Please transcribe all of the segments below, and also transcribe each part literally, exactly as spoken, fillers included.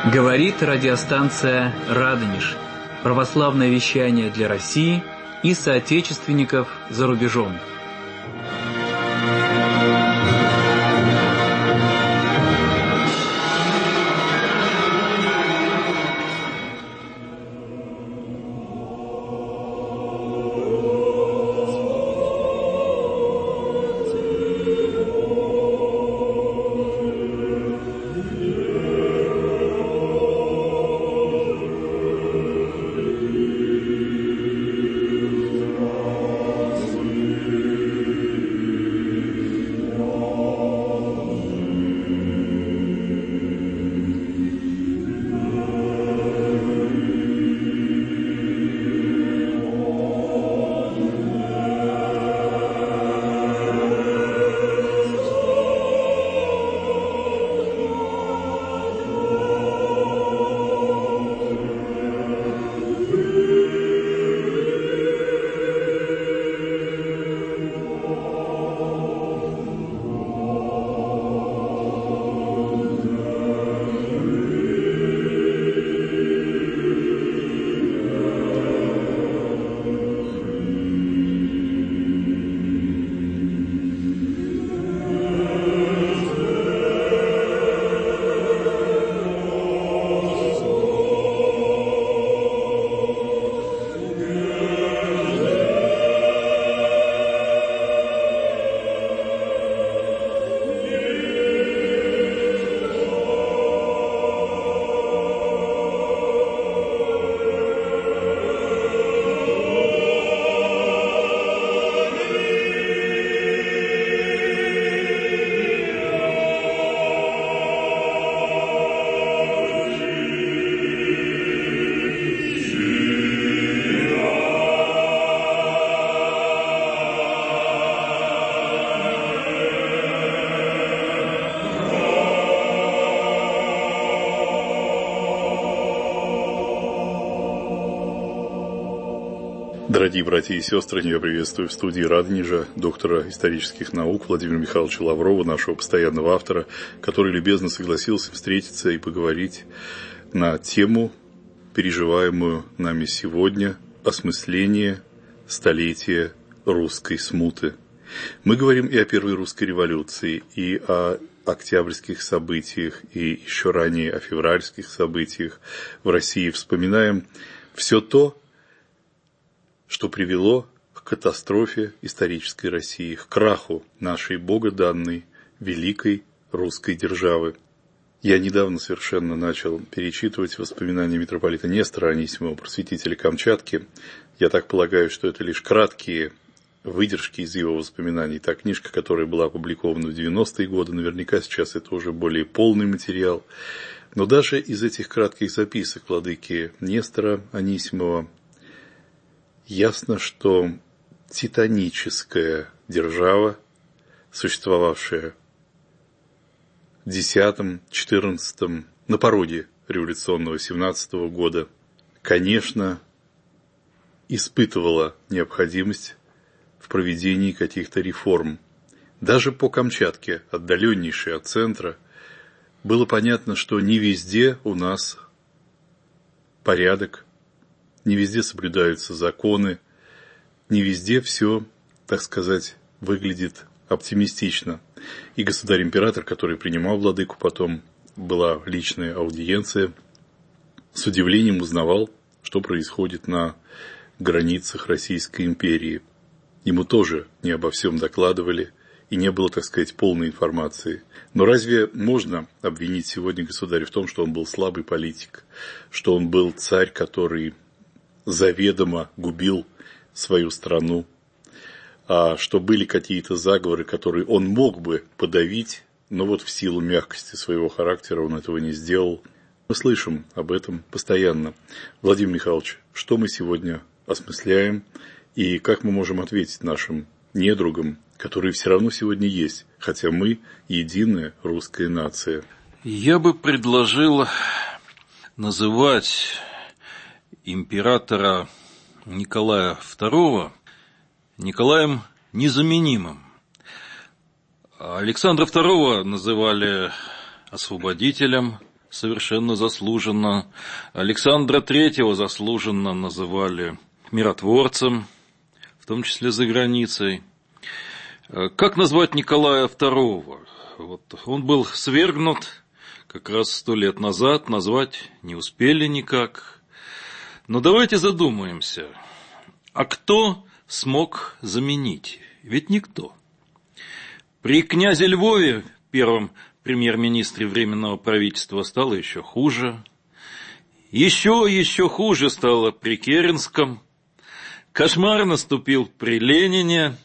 Говорит радиостанция «Радонеж». Православное вещание для России и соотечественников за рубежом. Дорогие братья и сестры, я приветствую в студии Радонежа доктора исторических наук Владимира Михайловича Лаврова, нашего постоянного автора, который любезно согласился встретиться и поговорить на тему, переживаемую нами сегодня, осмысление столетия русской смуты. Мы говорим и о первой русской революции, и о октябрьских событиях, и еще ранее о февральских событиях в России. Вспоминаем все то, что привело к катастрофе исторической России, к краху нашей богоданной великой русской державы. Я недавно совершенно начал перечитывать воспоминания митрополита Нестора Анисимова, просветителя Камчатки. Я так полагаю, что это лишь краткие выдержки из его воспоминаний. Та книжка, которая была опубликована в девяностые годы, наверняка сейчас это уже более полный материал. Но даже из этих кратких записок владыки Нестора Анисимова ясно, что титаническая держава, существовавшая в десятом-четырнадцатом, на пороге революционного семнадцатого года, конечно, испытывала необходимость в проведении каких-то реформ. Даже по Камчатке, отдаленнейшей от центра, было понятно, что не везде у нас порядок, не везде соблюдаются законы, не везде все, так сказать, выглядит оптимистично. И государь-император, который принимал владыку потом, была личная аудиенция, с удивлением узнавал, что происходит на границах Российской империи. Ему тоже не обо всем докладывали, и не было, так сказать, полной информации. Но разве можно обвинить сегодня государя в том, что он был слабый политик, что он был царь, который заведомо губил свою страну, а что были какие-то заговоры, которые он мог бы подавить, но вот в силу мягкости своего характера он этого не сделал. Мы слышим об этом постоянно. Владимир Михайлович, что мы сегодня осмысляем и как мы можем ответить нашим недругам, которые все равно сегодня есть, хотя мы единая русская нация? Я бы предложил называть императора Николая второго Николаем Незаменимым. Александра второго называли освободителем совершенно заслуженно. Александра Третьего заслуженно называли миротворцем, в том числе за границей. Как назвать Николая Второго? Вот он был свергнут как раз сто лет назад, назвать не успели никак. Но давайте задумаемся, а кто смог заменить? Ведь никто. При князе Львове, первом премьер-министре Временного правительства, стало еще хуже. Еще, еще хуже стало при Керенском. Кошмар наступил при Ленине.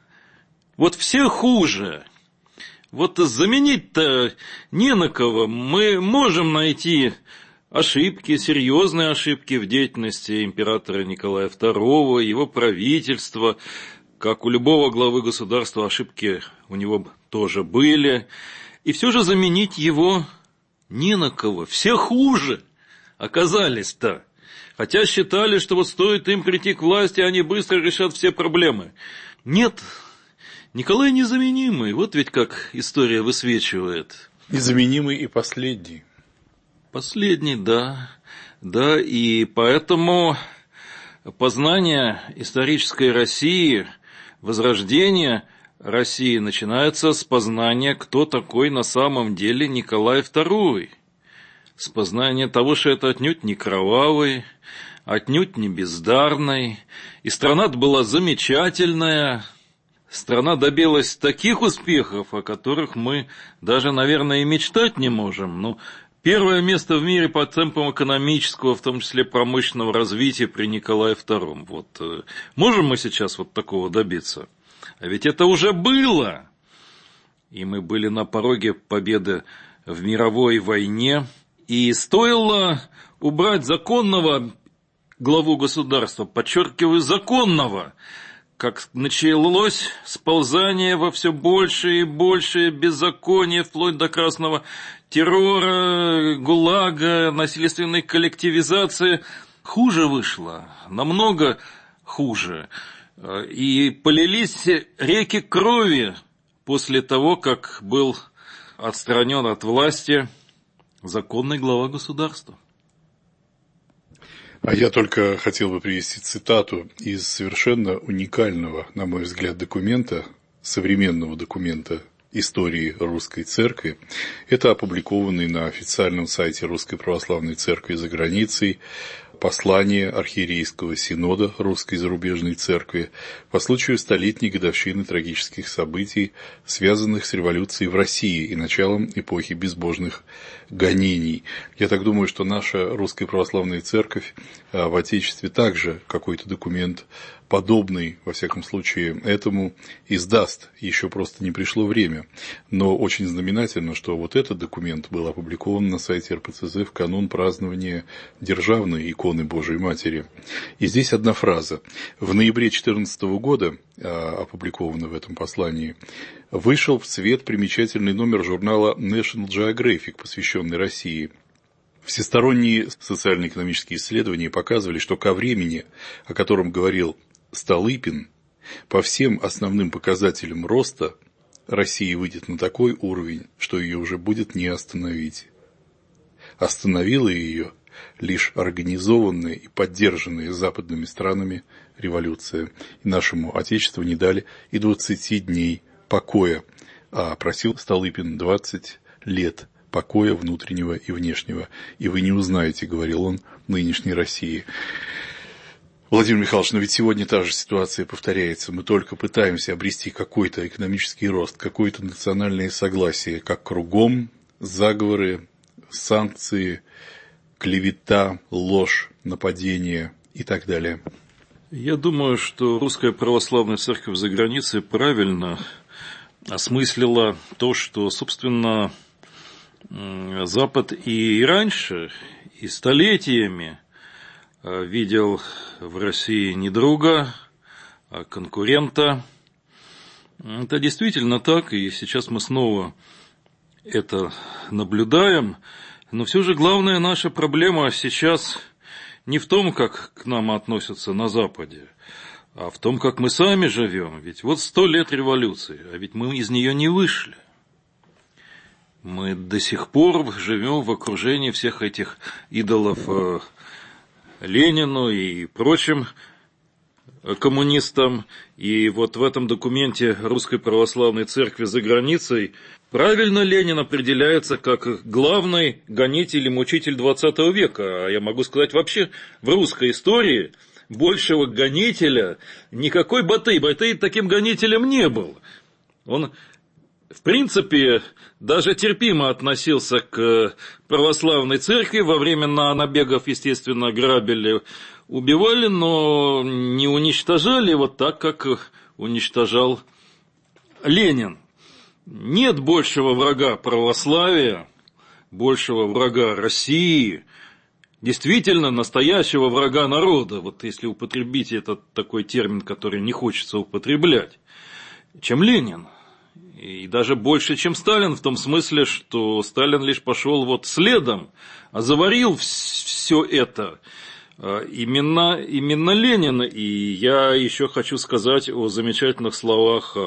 Вот все хуже. Вот заменить-то не на кого. Мы можем найти ошибки, серьезные ошибки в деятельности императора Николая Второго, его правительства. Как у любого главы государства, ошибки у него тоже были. И все же заменить его не на кого. Все хуже оказались-то. Хотя считали, что вот стоит им прийти к власти, они быстро решат все проблемы. Нет, Николай незаменимый. Вот ведь как история высвечивает. Незаменимый и последний. Последний, да. Да, и поэтому познание исторической России, возрождение России начинается с познания, кто такой на самом деле Николай Второй. С познания того, что это отнюдь не кровавый, отнюдь не бездарный. И страна-то была замечательная. Страна добилась таких успехов, о которых мы даже, наверное, и мечтать не можем. Но первое место в мире по темпам экономического, в том числе промышленного развития при Николае Втором. Вот можем мы сейчас вот такого добиться? А ведь это уже было. И мы были на пороге победы в мировой войне. И стоило убрать законного главу государства, подчеркиваю, законного, как началось сползание во все большее и большее беззаконие, вплоть до красного террора, ГУЛАГа, насильственной коллективизации. Хуже вышло, намного хуже. И полились реки крови после того, как был отстранен от власти законный глава государства. А я только хотел бы привести цитату из совершенно уникального, на мой взгляд, документа, современного документа истории Русской Церкви. Это опубликованный на официальном сайте Русской Православной Церкви за границей послание Архиерейского Синода Русской Зарубежной Церкви по случаю столетней годовщины трагических событий, связанных с революцией в России и началом эпохи безбожных гонений. Я так думаю, что наша Русская Православная Церковь в Отечестве также какой-то документ подобный, во всяком случае, этому издаст. Еще просто не пришло время. Но очень знаменательно, что вот этот документ был опубликован на сайте эр пэ цэ зэ в канун празднования державной иконы Божией Матери. И здесь одна фраза. В ноябре две тысячи четырнадцатого года, опубликовано в этом послании, вышел в свет примечательный номер журнала National Geographic, посвященный России. Всесторонние социально-экономические исследования показывали, что ко времени, о котором говорил Столыпин, по всем основным показателям роста Россия выйдет на такой уровень, что ее уже будет не остановить. Остановила ее лишь организованная и поддержанная западными странами революция. И нашему Отечеству не дали и двадцати дней покоя, а просил Столыпин двадцать лет покоя внутреннего и внешнего. И вы не узнаете, говорил он, нынешней России. Владимир Михайлович, но ведь сегодня та же ситуация повторяется. Мы только пытаемся обрести какой-то экономический рост, какое-то национальное согласие, как кругом заговоры, санкции, клевета, ложь, нападения и так далее. Я думаю, что Русская Православная Церковь за границей правильно осмыслила то, что, собственно, Запад и раньше, и столетиями видел в России не друга, а конкурента. Это действительно так, и сейчас мы снова это наблюдаем. Но все же главная наша проблема сейчас не в том, как к нам относятся на Западе, а в том, как мы сами живем. Ведь вот сто лет революции, а ведь мы из нее не вышли. Мы до сих пор живем в окружении всех этих идолов э, Ленину и прочим коммунистам. И вот в этом документе Русской Православной Церкви за границей правильно Ленин определяется как главный гонитель и мучитель двадцатого века. А я могу сказать, вообще в русской истории большего гонителя никакой Батый. Батый таким гонителем не был. Он, в принципе, даже терпимо относился к православной церкви. Во время набегов, естественно, грабили, убивали, но не уничтожали вот так, как уничтожал Ленин. Нет большего врага православия, большего врага России, действительно настоящего врага народа, вот если употребить этот такой термин, который не хочется употреблять, чем Ленин. И даже больше, чем Сталин, в том смысле, что Сталин лишь пошел вот следом, а заварил все это именно, именно Ленин. И я еще хочу сказать о замечательных словах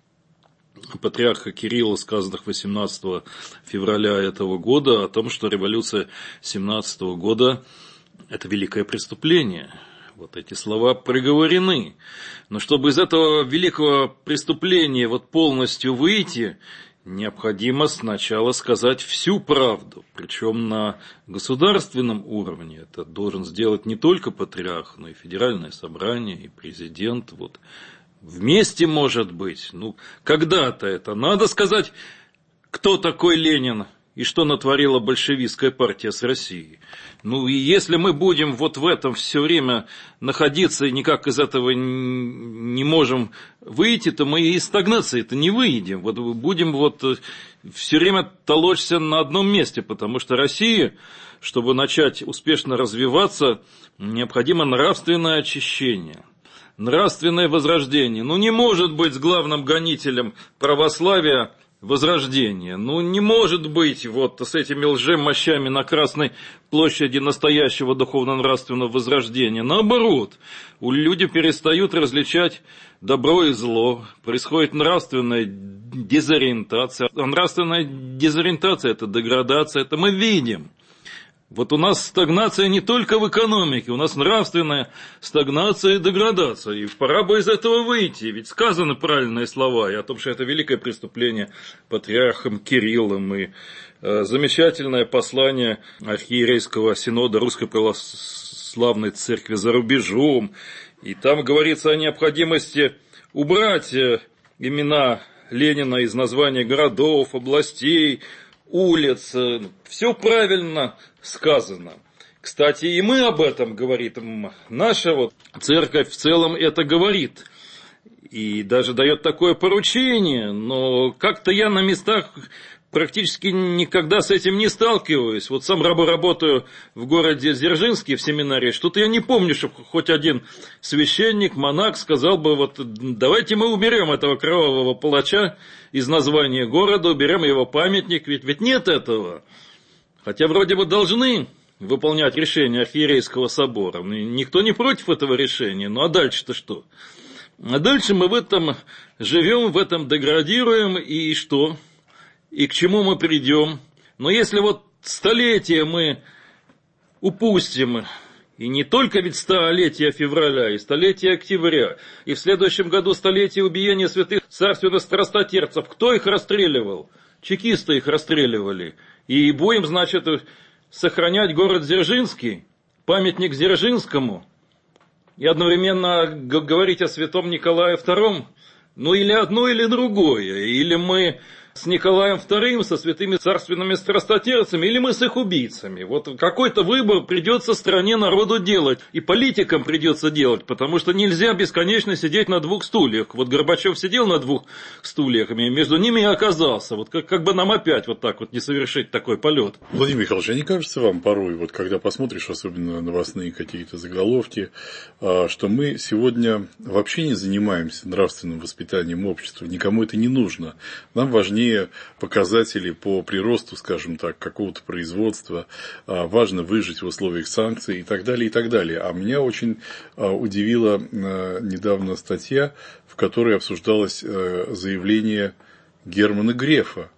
патриарха Кирилла, сказанных восемнадцатого февраля этого года, о том, что революция семнадцатого года – это великое преступление. Вот эти слова приговорены. Но чтобы из этого великого преступления вот полностью выйти, необходимо сначала сказать всю правду. Причем на государственном уровне. Это должен сделать не только патриарх, но и Федеральное собрание, и президент. Вот. Вместе, может быть. Ну, когда-то это. Надо сказать, кто такой Ленин и что натворила большевистская партия с Россией. Ну, и если мы будем вот в этом все время находиться и никак из этого не можем выйти, то мы из стагнации-то не выйдем. Вот будем вот все время толочься на одном месте, потому что России, чтобы начать успешно развиваться, необходимо нравственное очищение. Нравственное возрождение. Ну, не может быть с главным гонителем православия возрождение. Ну, не может быть вот с этими лжемощами на Красной площади настоящего духовно-нравственного возрождения. Наоборот, у люди перестают различать добро и зло. Происходит нравственная дезориентация. А нравственная дезориентация – это деградация, это мы видим. Вот у нас стагнация не только в экономике, у нас нравственная стагнация и деградация. И пора бы из этого выйти, ведь сказаны правильные слова и о том, что это великое преступление патриархом Кириллом, и э, замечательное послание архиерейского синода Русской Православной Церкви за рубежом. И там говорится о необходимости убрать э, имена Ленина из названия городов, областей, улиц. Все правильно сказано. Кстати, и мы об этом говорим. Наша вот церковь в целом это говорит. И даже дает такое поручение. Но как-то я на местах практически никогда с этим не сталкиваюсь. Вот сам работаю в городе Дзержинске в семинарии. Что-то я не помню, чтобы хоть один священник, монах сказал бы, вот давайте мы уберем этого кровавого палача из названия города, уберем его памятник. Ведь, ведь нет этого. Хотя вроде бы должны выполнять решение архиерейского собора. Никто не против этого решения. Ну а дальше-то что? А дальше мы в этом живем, в этом деградируем. И что? И к чему мы придем? Но если вот столетие мы упустим, и не только ведь столетие февраля, и столетие октября, и в следующем году столетие убиения святых царственных страстотерпцев, кто их расстреливал? Чекисты их расстреливали. И будем, значит, сохранять город Дзержинский, памятник Дзержинскому, и одновременно говорить о святом Николае втором. Ну или одно, или другое. Или мы с Николаем вторым, со святыми царственными страстотерпцами, или мы с их убийцами. Вот какой-то выбор придется стране, народу делать. И политикам придется делать, потому что нельзя бесконечно сидеть на двух стульях. Вот Горбачев сидел на двух стульях, и между ними и оказался. Вот как, как бы нам опять вот так вот не совершить такой полет. Владимир Михайлович, а не кажется вам порой, вот когда посмотришь, особенно новостные какие-то заголовки, что мы сегодня вообще не занимаемся нравственным воспитанием общества, никому это не нужно. Нам важнее показатели по приросту, скажем так, какого-то производства, важно выжить в условиях санкций и так далее, и так далее. А меня очень удивила недавно статья, в которой обсуждалось заявление Германа Грефа,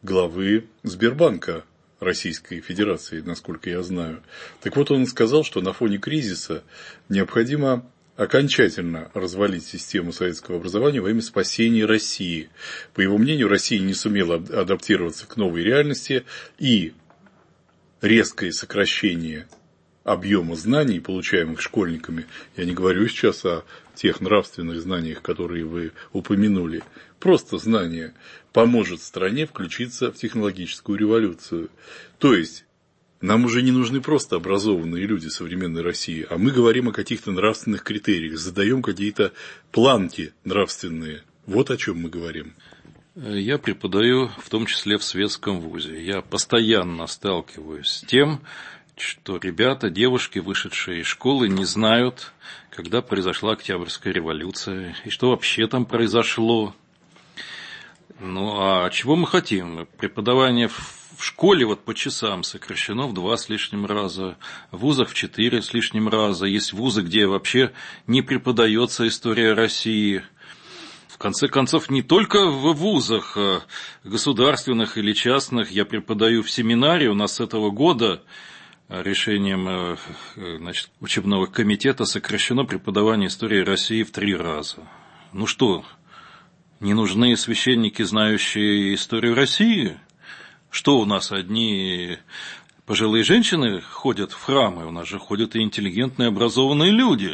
главы Сбербанка Российской Федерации, насколько я знаю. Так вот, он сказал, что на фоне кризиса необходимо окончательно развалить систему советского образования во имя спасения России. По его мнению, Россия не сумела адаптироваться к новой реальности, и резкое сокращение объема знаний, получаемых школьниками, я не говорю сейчас о тех нравственных знаниях, которые вы упомянули, просто знания, поможет стране включиться в технологическую революцию. То есть, нам уже не нужны просто образованные люди современной России, а мы говорим о каких-то нравственных критериях, задаем какие-то планки нравственные. Вот о чем мы говорим. Я преподаю в том числе в светском вузе. Я постоянно сталкиваюсь с тем, что ребята, девушки, вышедшие из школы, не знают, когда произошла Октябрьская революция и что вообще там произошло. Ну, а чего мы хотим? Преподавание в школе вот по часам сокращено в два с лишним раза, в вузах в четыре с лишним раза. Есть вузы, где вообще не преподается история России. В конце концов, не только в вузах государственных или частных. Я преподаю в семинаре. У нас с этого года решением, значит, учебного комитета сокращено преподавание истории России в три раза. Ну что, не нужны священники, знающие историю России? Что у нас одни пожилые женщины ходят в храмы? У нас же ходят и интеллигентные, образованные люди.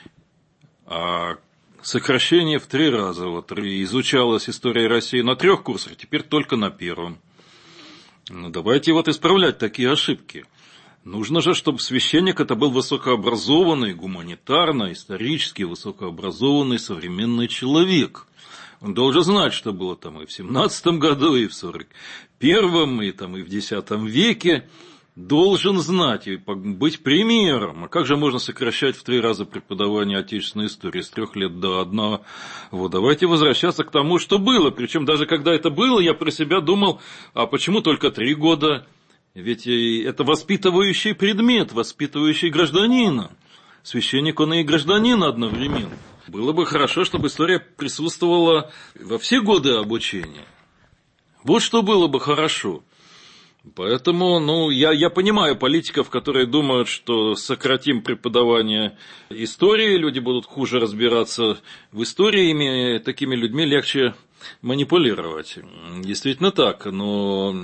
А сокращение в три раза. Вот изучалась история России на трех курсах, теперь только на первом. Ну, давайте вот исправлять такие ошибки. Нужно же, чтобы священник это был высокообразованный, гуманитарно, исторически высокообразованный современный человек. Он должен знать, что было там и в семнадцатом году, и в сорок первом, и, там, и в десятом веке. Должен знать и быть примером. А как же можно сокращать в три раза преподавание отечественной истории с трех лет до одного? Вот, давайте возвращаться к тому, что было. Причем даже когда это было, я про себя думал, а почему только три года? Ведь это воспитывающий предмет, воспитывающий гражданина. Священник, он и гражданин одновременно. Было бы хорошо, чтобы история присутствовала во все годы обучения. Вот что было бы хорошо. Поэтому, ну, я, я понимаю политиков, которые думают, что сократим преподавание истории, люди будут хуже разбираться в истории, ими, такими людьми легче манипулировать. Действительно так, но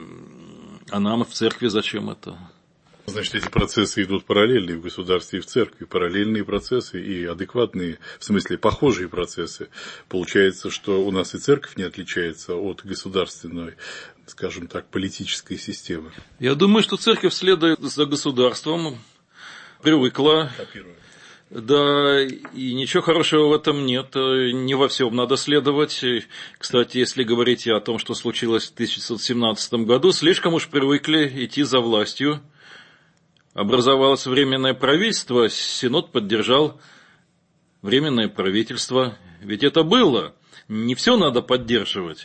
а нам в церкви зачем это? Значит, эти процессы идут параллельно и в государстве, и в церкви. Параллельные процессы и адекватные, в смысле, похожие процессы. Получается, что у нас и церковь не отличается от государственной, скажем так, политической системы. Я думаю, что церковь следует за государством, привыкла. Копирует. Да, и ничего хорошего в этом нет, не во всем надо следовать. Кстати, если говорить о том, что случилось в тысяча девятьсот семнадцатом году, слишком уж привыкли идти за властью. Образовалось временное правительство, Синод поддержал временное правительство. Ведь это было, не все надо поддерживать.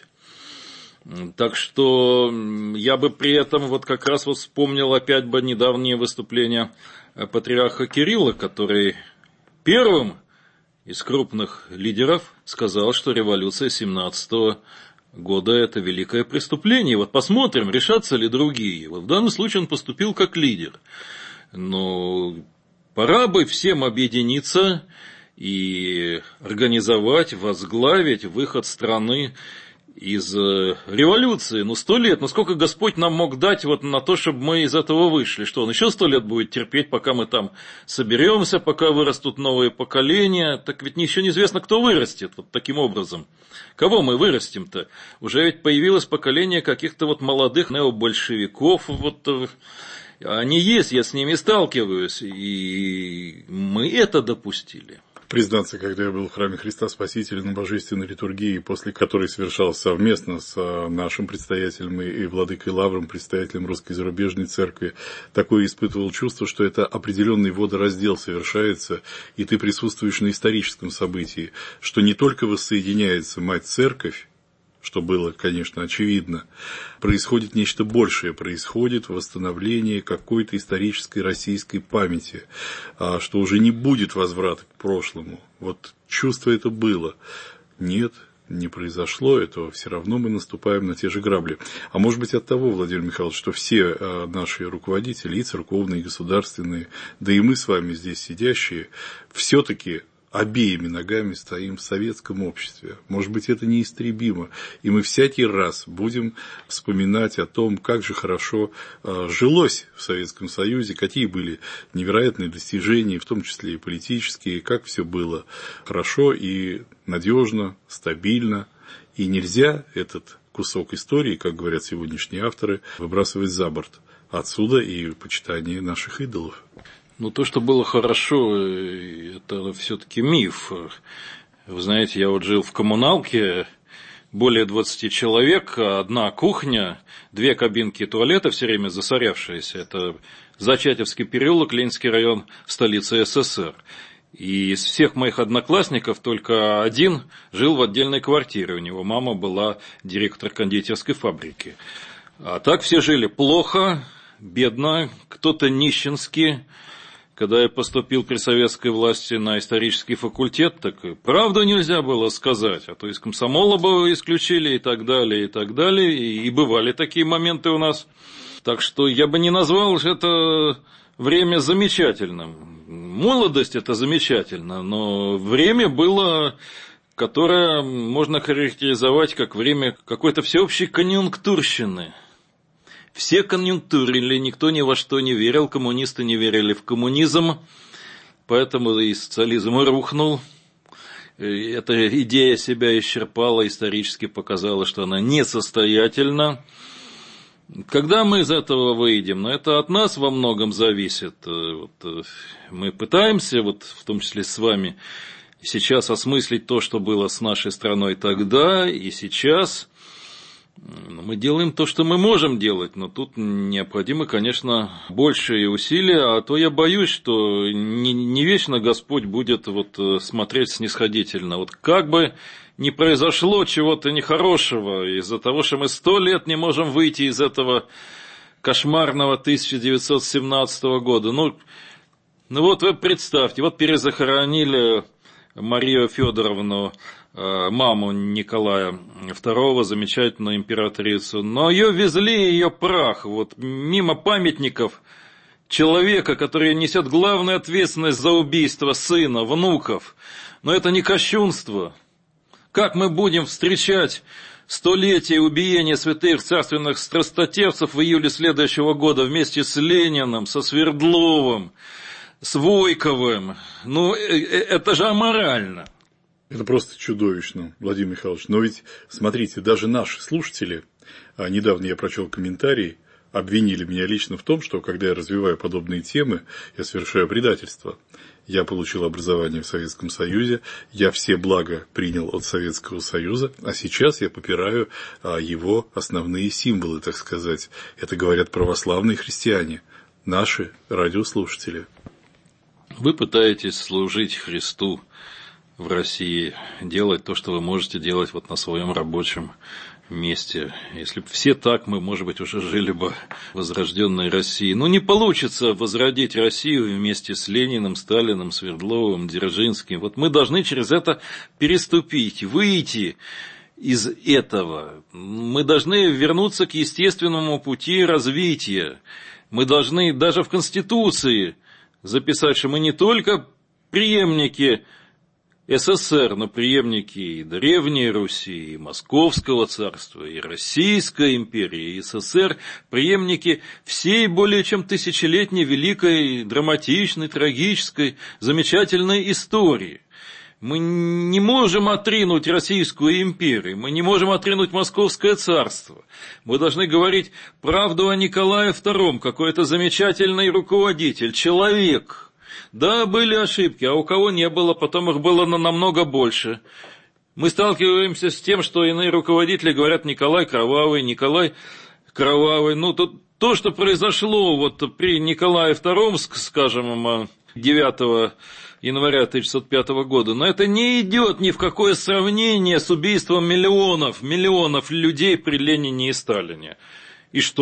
Так что я бы при этом вот как раз вот вспомнил опять бы недавнее выступление патриарха Кирилла, который первым из крупных лидеров сказал, что революция семнадцатого года – это великое преступление. Вот посмотрим, решатся ли другие. Вот в данном случае он поступил как лидер. Но пора бы всем объединиться и организовать, возглавить выход страны из революции. Ну, сто лет, ну сколько Господь нам мог дать вот на то, чтобы мы из этого вышли? Что, он еще сто лет будет терпеть, пока мы там соберемся, пока вырастут новые поколения? Так ведь еще неизвестно, кто вырастет вот таким образом. Кого мы вырастим-то? Уже ведь появилось поколение каких-то вот молодых необольшевиков, вот они есть, я с ними сталкиваюсь, и мы это допустили. Признаться, когда я был в храме Христа Спасителя на божественной литургии, после которой совершалась совместно с нашим предстоятелем и владыкой Лавром, предстоятелем Русской зарубежной церкви, такое испытывал чувство, что это определенный водораздел совершается, и ты присутствуешь на историческом событии, что не только воссоединяется Мать-Церковь, что было, конечно, очевидно, происходит нечто большее, происходит восстановление какой-то исторической российской памяти, что уже не будет возврата к прошлому. Вот чувство это было. Нет, не произошло, то все равно мы наступаем на те же грабли. А может быть от того, Владимир Михайлович, что все наши руководители, и церковные, и государственные, да и мы с вами здесь сидящие, все-таки обеими ногами стоим в советском обществе. Может быть, это неистребимо. И мы всякий раз будем вспоминать о том, как же хорошо жилось в Советском Союзе, какие были невероятные достижения, в том числе и политические, как все было хорошо и надежно, стабильно. И нельзя этот кусок истории, как говорят сегодняшние авторы, выбрасывать за борт. Отсюда и почитание наших идолов. Ну, то, что было хорошо, это все-таки миф. Вы знаете, я вот жил в коммуналке, более двадцати человек, одна кухня, две кабинки туалета все время засорявшиеся. Это Зачатевский переулок, Ленинский район, столица СССР. И из всех моих одноклассников только один жил в отдельной квартире. У него мама была директор кондитерской фабрики. А так все жили плохо, бедно, кто-то нищенски. Когда я поступил при советской власти на исторический факультет, так и правду нельзя было сказать, а то из комсомола бы исключили и так далее, и так далее, и бывали такие моменты у нас. Так что я бы не назвал это время замечательным. Молодость – это замечательно, но время было, которое можно характеризовать как время какой-то всеобщей конъюнктурщины. Все конъюнктурили, никто ни во что не верил, коммунисты не верили в коммунизм, поэтому и социализм и рухнул. Эта идея себя исчерпала, исторически показала, что она несостоятельна. Когда мы из этого выйдем, но это от нас во многом зависит. Вот мы пытаемся, вот в том числе с вами, сейчас осмыслить то, что было с нашей страной тогда и сейчас. Мы делаем то, что мы можем делать, но тут необходимы, конечно, большие усилия, а то я боюсь, что не, не вечно Господь будет вот смотреть снисходительно. Вот как бы ни произошло чего-то нехорошего из-за того, что мы сто лет не можем выйти из этого кошмарного тысяча девятьсот семнадцатого года. Ну, ну вот вы представьте, вот перезахоронили Марию Федоровну, маму Николая второго, замечательную императрицу, но ее везли, ее прах, вот мимо памятников человека, который несет главную ответственность за убийство сына, внуков. Но это не кощунство. Как мы будем встречать столетие убиения святых царственных страстотерпцев в июле следующего года вместе с Лениным, со Свердловым, с Войковым? Ну, это же аморально. Это просто чудовищно, Владимир Михайлович. Но ведь, смотрите, даже наши слушатели, а недавно я прочел комментарий, обвинили меня лично в том, что, когда я развиваю подобные темы, я совершаю предательство. Я получил образование в Советском Союзе, я все блага принял от Советского Союза, а сейчас я попираю его основные символы, так сказать. Это говорят православные христиане, наши радиослушатели. Вы пытаетесь служить Христу в России, делать то, что вы можете делать вот на своем рабочем месте. Если бы все так, мы, может быть, уже жили бы в возрожденной России. Но не получится возродить Россию вместе с Лениным, Сталиным, Свердловым, Дзержинским. Вот мы должны через это переступить, выйти из этого. Мы должны вернуться к естественному пути развития. Мы должны даже в Конституции записать, что мы не только преемники СССР, но преемники и Древней Руси, и Московского царства, и Российской империи, и СССР, преемники всей более чем тысячелетней великой, драматичной, трагической, замечательной истории. Мы не можем отринуть Российскую империю, мы не можем отринуть Московское царство. Мы должны говорить правду о Николае втором, какой-то замечательный руководитель, человек. Да, были ошибки, а у кого не было, потом их было намного больше. Мы сталкиваемся с тем, что иные руководители говорят: Николай кровавый, Николай кровавый. Ну, то, то что произошло вот при Николае втором, скажем, девятого января тысяча девятьсот пятого года, но это не идет ни в какое сравнение с убийством миллионов, миллионов людей при Ленине и Сталине. И что?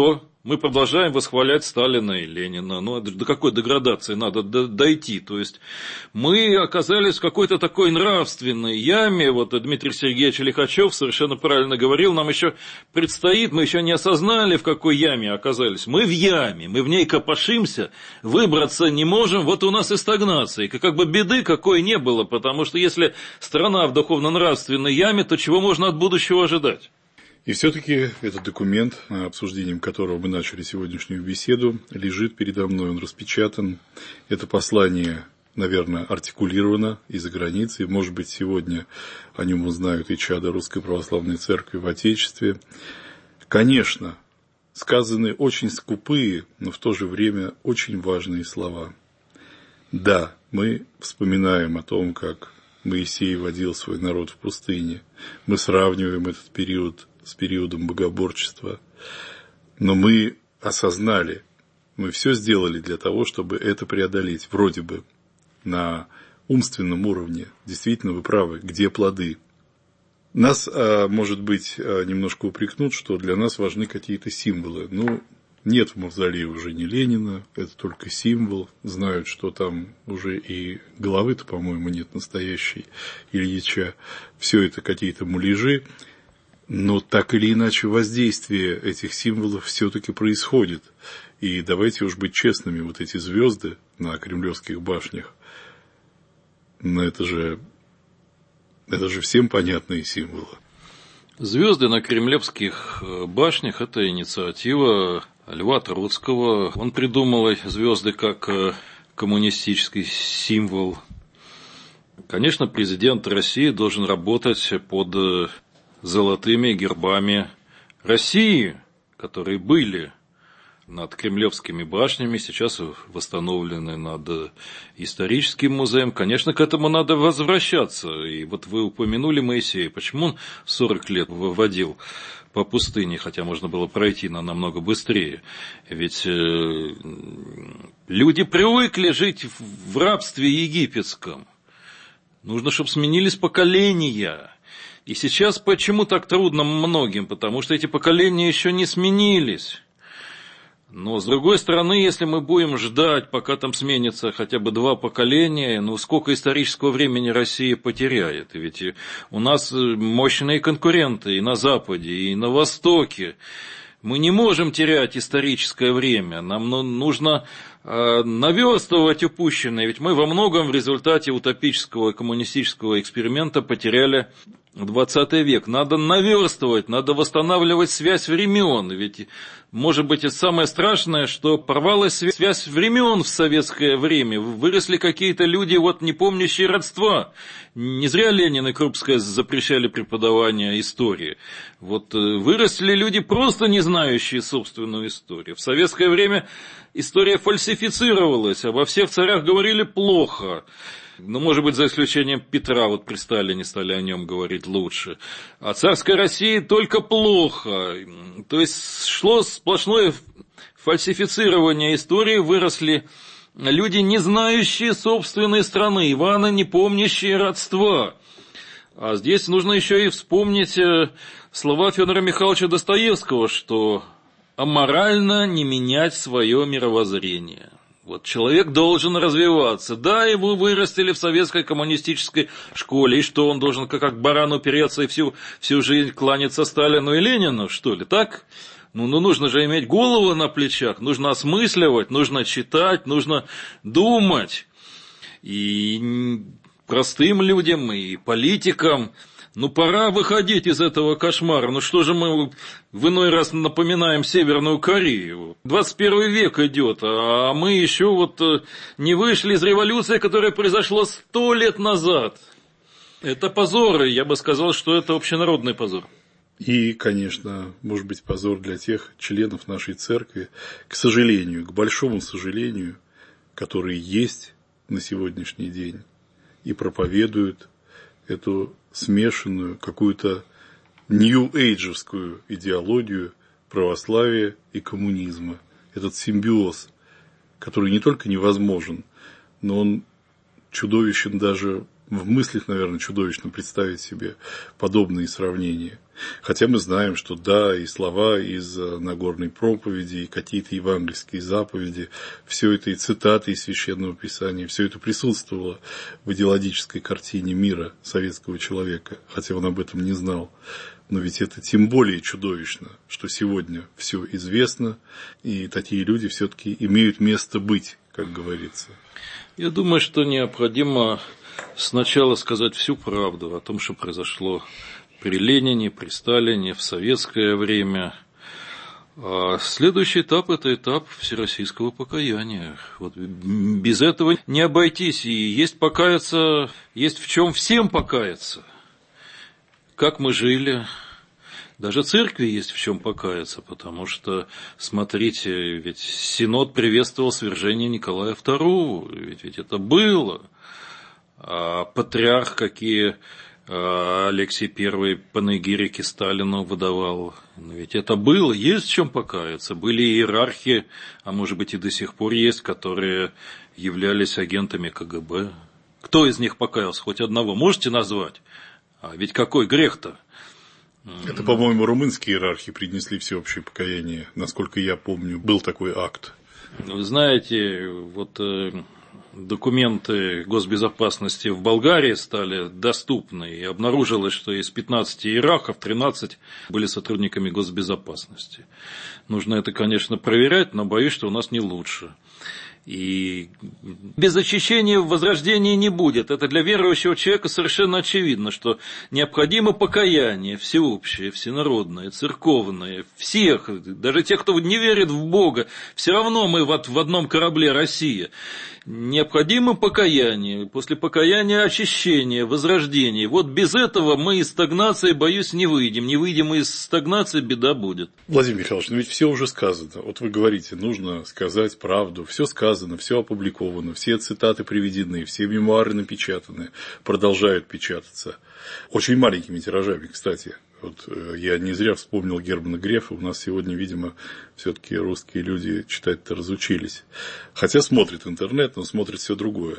Мы продолжаем восхвалять Сталина и Ленина. Ну, до какой деградации надо дойти? То есть, мы оказались в какой-то такой нравственной яме. Вот Дмитрий Сергеевич Лихачев совершенно правильно говорил, нам еще предстоит, мы еще не осознали, в какой яме оказались. Мы в яме, мы в ней копошимся, выбраться не можем, вот у нас и стагнация. И как бы беды какой не было, потому что если страна в духовно-нравственной яме, то чего можно от будущего ожидать? И все-таки этот документ, обсуждением которого мы начали сегодняшнюю беседу, лежит передо мной, он распечатан. Это послание, наверное, артикулировано из-за границы. Может быть, сегодня о нем узнают и чада Русской Православной Церкви в Отечестве. Конечно, сказаны очень скупые, но в то же время очень важные слова. Да, мы вспоминаем о том, как Моисей водил свой народ в пустыне. Мы сравниваем этот период с периодом богоборчества. Но мы осознали, мы все сделали для того, чтобы это преодолеть. Вроде бы на умственном уровне. Действительно, вы правы, где плоды? Нас, может быть, немножко упрекнут, что для нас важны какие-то символы. Ну, нет в мавзолее уже ни Ленина, это только символ. Знают, что там уже и головы-то, по-моему, нет настоящей Ильича. Все это какие-то муляжи. Но так или иначе воздействие этих символов все-таки происходит. И давайте уж быть честными, вот эти звезды на кремлевских башнях, ну это же, это же всем понятные символы. Звезды на кремлевских башнях – это инициатива Льва Троцкого. Он придумал звезды как коммунистический символ. Конечно, президент России должен работать под золотыми гербами России, которые были над кремлевскими башнями, сейчас восстановлены над историческим музеем. Конечно, к этому надо возвращаться. И вот вы упомянули Моисея. Почему он сорок лет выводил по пустыне, хотя можно было пройти на намного быстрее? Ведь э, люди привыкли жить в рабстве египетском. Нужно, чтобы сменились поколения. И сейчас почему так трудно многим? Потому что эти поколения еще не сменились. Но, с другой стороны, если мы будем ждать, пока там сменится хотя бы два поколения, ну, сколько исторического времени Россия потеряет? Ведь у нас мощные конкуренты и на Западе, и на Востоке. Мы не можем терять историческое время. Нам нужно наверстывать упущенное. Ведь мы во многом в результате утопического и коммунистического эксперимента потеряли двадцатый век. Надо наверстывать, надо восстанавливать связь времен. Ведь, может быть, это самое страшное, что порвалась связь времен в советское время. Выросли какие-то люди, вот, не помнящие родства. Не зря Ленин и Крупская запрещали преподавание истории. Вот выросли люди, просто не знающие собственную историю. В советское время история фальсифицировалась, обо всех царях говорили плохо. Ну, может быть, за исключением Петра, вот при Сталине стали о нем говорить лучше. А царской России только плохо. То есть шло сплошное фальсифицирование истории, выросли люди, не знающие собственной страны, Ивана, не помнящие родства. А здесь нужно еще и вспомнить слова Федора Михайловича Достоевского, что аморально не менять свое мировоззрение. Вот человек должен развиваться. Да, его вырастили в советской коммунистической школе, и что, он должен как, как баран упереться и всю, всю жизнь кланяться Сталину и Ленину, что ли, так? Ну, ну, нужно же иметь голову на плечах, нужно осмысливать, нужно читать, нужно думать. И простым людям, и политикам, ну, пора выходить из этого кошмара. Ну, что же мы в иной раз напоминаем Северную Корею? двадцать первый век идет, а мы еще вот не вышли из революции, которая произошла сто лет назад. Это позор, и я бы сказал, что это общенародный позор. И, конечно, может быть, позор для тех членов нашей церкви, к сожалению, к большому сожалению, которые есть на сегодняшний день и проповедуют эту смешанную, какую-то нью-эйджевскую идеологию православия и коммунизма. Этот симбиоз, который не только невозможен, но он чудовищен даже в мыслях, наверное, чудовищно представить себе подобные сравнения. Хотя мы знаем, что да, и слова из Нагорной проповеди, и какие-то евангельские заповеди, все это и цитаты из Священного Писания, все это присутствовало в идеологической картине мира советского человека, хотя он об этом не знал. Но ведь это тем более чудовищно, что сегодня все известно, и такие люди все-таки имеют место быть, как говорится. Я думаю, что необходимо сначала сказать всю правду о том, что произошло при Ленине, при Сталине, в советское время. А следующий этап – это этап всероссийского покаяния. Вот без этого не обойтись. И есть покаяться, есть в чем всем покаяться. Как мы жили. Даже церкви есть в чем покаяться, потому что, смотрите, ведь Синод приветствовал свержение Николая второго, ведь, ведь это было. А патриарх какие Алексий Первый панегирики Сталину выдавал, ведь это было, есть в чем покаяться. Были иерархи, а может быть и до сих пор есть, которые являлись агентами ка гэ бэ. Кто из них покаялся? Хоть одного можете назвать? А ведь какой грех-то? Это, по-моему, румынские иерархи принесли всеобщее покаяние. Насколько я помню, был такой акт. Вы знаете, вот документы госбезопасности в Болгарии стали доступны, и обнаружилось, что из пятнадцати иерархов тринадцать были сотрудниками госбезопасности. Нужно это, конечно, проверять, но боюсь, что у нас не лучше. И без очищения возрождения не будет. Это для верующего человека совершенно очевидно, что необходимо покаяние всеобщее, всенародное, церковное, всех, даже тех, кто не верит в Бога, все равно мы вот в одном корабле Россия. Необходимо покаяние, после покаяния очищение, возрождение. Вот без этого мы из стагнации, боюсь, не выйдем. Не выйдем из стагнации, беда будет. Владимир Михайлович, ну ведь все уже сказано. Вот вы говорите, нужно сказать правду. Все сказано, все опубликовано, все цитаты приведены, все мемуары напечатаны, продолжают печататься. Очень маленькими тиражами, кстати. Вот я не зря вспомнил Германа Грефа. У нас сегодня, видимо, все-таки русские люди читать-то разучились. Хотя смотрят интернет, но смотрят все другое.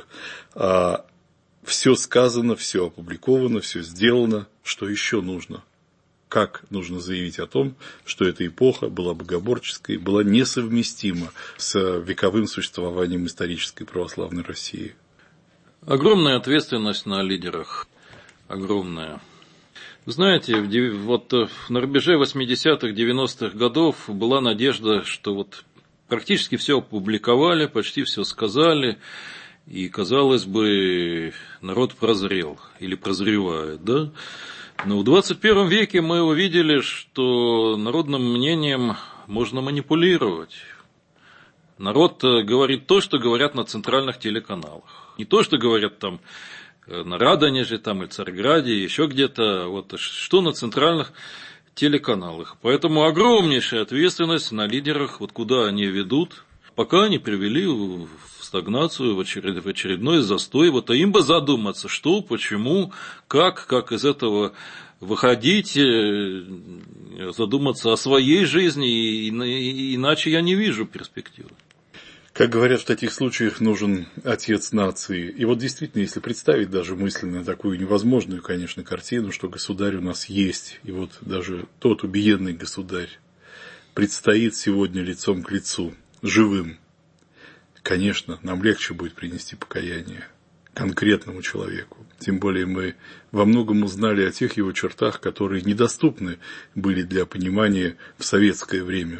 А все сказано, все опубликовано, все сделано. Что еще нужно? Как нужно заявить о том, что эта эпоха была богоборческой, была несовместима с вековым существованием исторической православной России? Огромная ответственность на лидерах. Огромная. Знаете, вот на рубеже восьмидесятых, девяностых годов была надежда, что вот практически все опубликовали, почти все сказали, и, казалось бы, народ прозрел или прозревает, да? Но в двадцать первом веке мы увидели, что народным мнением можно манипулировать. Народ говорит то, что говорят на центральных телеканалах. Не то, что говорят там на Радонеже, там, и Царьграде, еще где-то, вот, что на центральных телеканалах. Поэтому огромнейшая ответственность на лидерах, вот куда они ведут, пока они привели в стагнацию, в, очеред... в очередной застой. Вот, а им бы задуматься, что, почему, как, как из этого выходить, задуматься о своей жизни, и, иначе я не вижу перспективы. Как говорят, в таких случаях нужен отец нации. И вот действительно, если представить даже мысленно такую невозможную, конечно, картину, что государь у нас есть, и вот даже тот убиенный государь предстоит сегодня лицом к лицу, живым, конечно, нам легче будет принести покаяние конкретному человеку. Тем более мы во многом узнали о тех его чертах, которые недоступны были для понимания в советское время.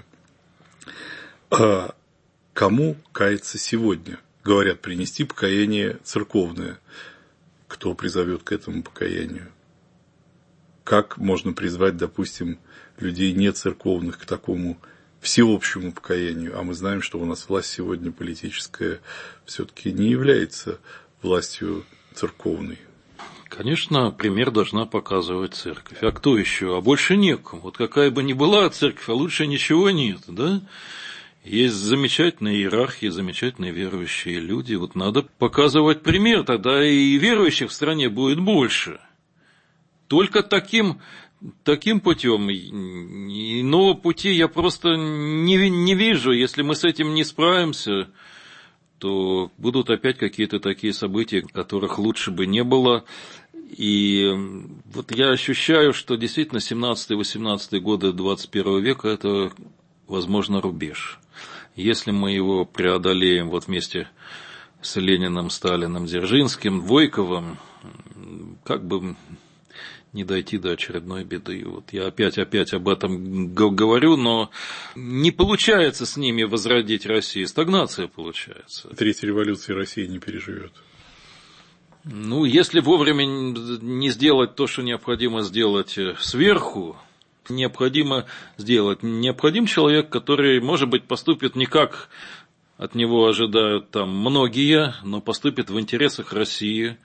А кому каяться сегодня? Говорят, принести покаяние церковное. Кто призовет к этому покаянию? Как можно призвать, допустим, людей нецерковных к такому всеобщему покаянию? А мы знаем, что у нас власть сегодня политическая все-таки не является властью церковной. Конечно, пример должна показывать церковь. А кто еще? А больше некому. Вот какая бы ни была церковь, а лучше ничего нет, да? Есть замечательные иерархии, замечательные верующие люди. Вот надо показывать пример, тогда и верующих в стране будет больше. Только таким, таким путем, иного пути я просто не, не вижу. Если мы с этим не справимся, то будут опять какие-то такие события, которых лучше бы не было. И вот я ощущаю, что действительно семнадцатый-восемнадцатый годы двадцать первого века – это, возможно, рубеж. Если мы его преодолеем вот вместе с Лениным, Сталиным, Дзержинским, Войковым, как бы не дойти до очередной беды. Вот я опять-опять об этом говорю, но не получается с ними возродить Россию, стагнация получается. Третья революция России не переживет. Ну, если вовремя не сделать то, что необходимо сделать сверху, необходимо сделать. Необходим человек, который, может быть, поступит не как от него ожидают там многие, но поступит в интересах России.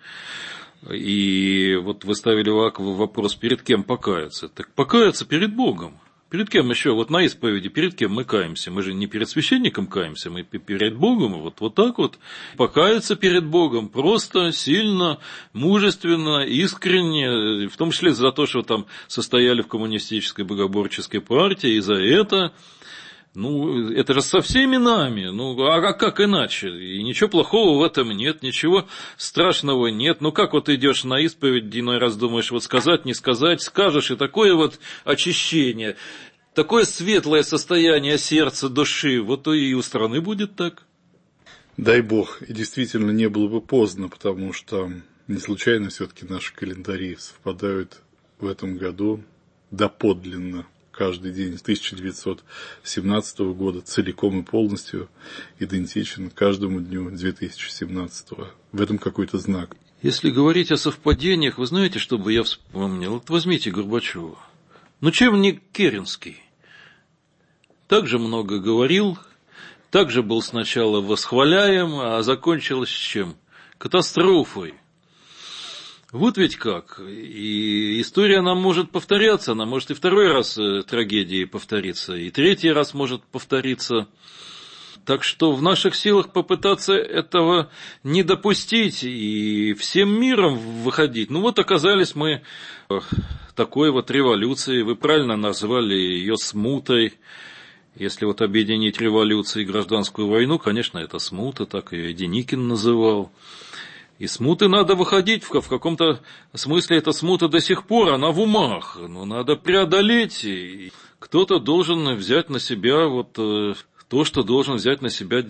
И вот вы ставили вопрос, перед кем покаяться. Так покаяться перед Богом. Перед кем еще? Вот на исповеди, перед кем мы каемся? Мы же не перед священником каемся, мы перед Богом. Вот, вот так вот. Покаяться перед Богом просто, сильно, мужественно, искренне. В том числе за то, что там состояли в коммунистической богоборческой партии. И за это... Ну, это же со всеми нами, ну, а как иначе? И ничего плохого в этом нет, ничего страшного нет. Ну, как вот идешь на исповедь, иной раз думаешь, вот сказать, не сказать, скажешь, и такое вот очищение, такое светлое состояние сердца, души, вот и у страны будет так. Дай бог, и действительно не было бы поздно, потому что не случайно все-таки наши календари совпадают в этом году доподлинно. Каждый день с тысяча девятьсот семнадцатого года целиком и полностью идентичен каждому дню две тысячи семнадцатого. В этом какой-то знак. Если говорить о совпадениях, вы знаете, что бы я вспомнил? Вот возьмите Горбачева. Ну, чем не Керенский? Так же много говорил, так же был сначала восхваляем, а закончилось чем? Катастрофой. Вот ведь как. И история нам может повторяться, она может и второй раз трагедии повториться, и третий раз может повториться. Так что в наших силах попытаться этого не допустить и всем миром выходить. Ну вот оказались мы такой вот революцией, вы правильно назвали ее смутой. Если вот объединить революцию и гражданскую войну, конечно, это смута, так ее и Деникин называл. И смуты надо выходить, в каком-то смысле эта смута до сих пор, она в умах, но надо преодолеть. И кто-то должен взять на себя вот то, что должен взять на себя